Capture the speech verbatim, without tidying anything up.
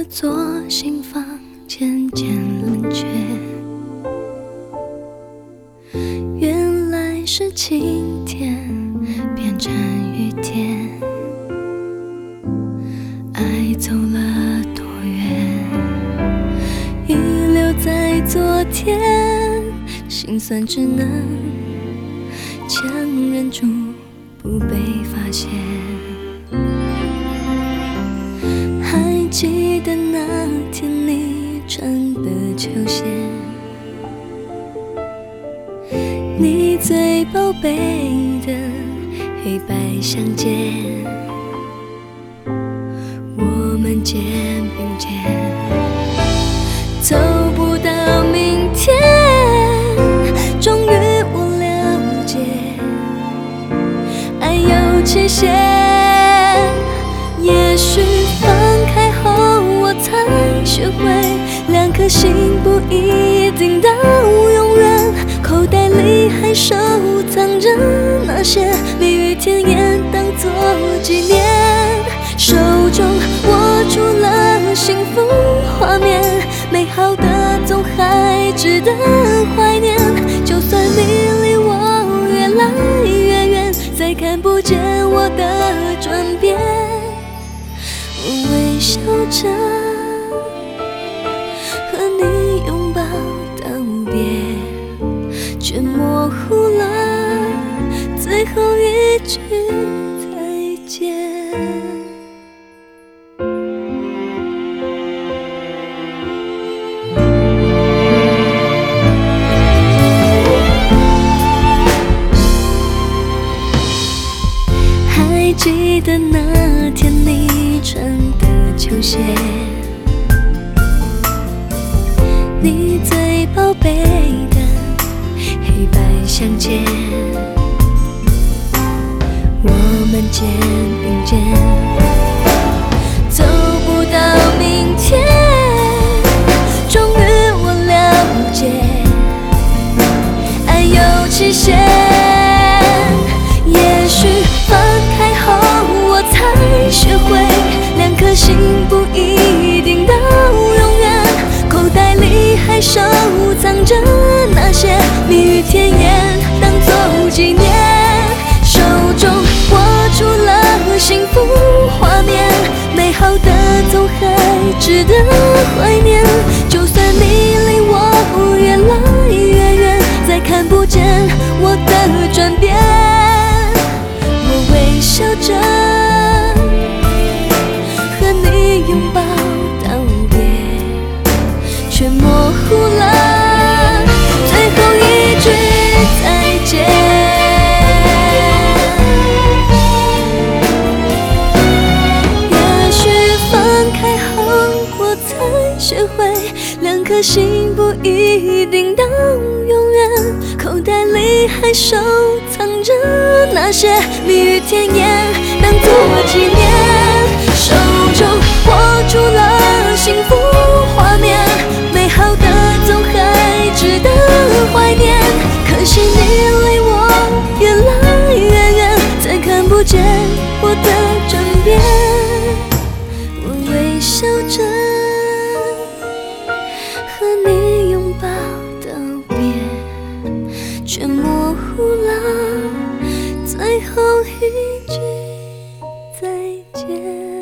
座心房渐渐冷却，原来是晴天变成雨天，爱走了多远，遗留在昨天，心酸只能强忍住不被发现。还记得那天你穿的球鞋，你最宝贝的黑白相间，我们肩并肩，走不到明天。终于我了解，爱有期限，也许放开后我才学会，两颗心不一定到永远，口袋里还收藏着那些蜜语甜言当作纪念，手中握住了幸福画面，美好的总还值得怀念，就算你离我越来越远，再看不见我的转变。我微笑着和你拥抱道别，却模糊了最后一句再见。还记得那天你穿的球鞋，你最宝贝的黑白相间，我们肩并肩，走不到明天。终于我了解，爱有期限，也许放开后我才学会，两颗心不一定到永远，口袋里还收藏着那些蜜语甜言当作纪念，手中握住了幸福画面，美好的总还值得怀念，就算你离我越来越远，再看不见我的转变。我微笑着和你拥抱道别，却模糊了最后一句再见。也许放开后我才学会，两颗心不一定到永远，口袋里还收藏着那些蜜语甜言当作纪念，手中握住了幸福画面，美好的总还值得怀念，可惜你离我越来越远，再看不见我的转变。我微笑着和你拥抱道别，却模糊了最后一句再见。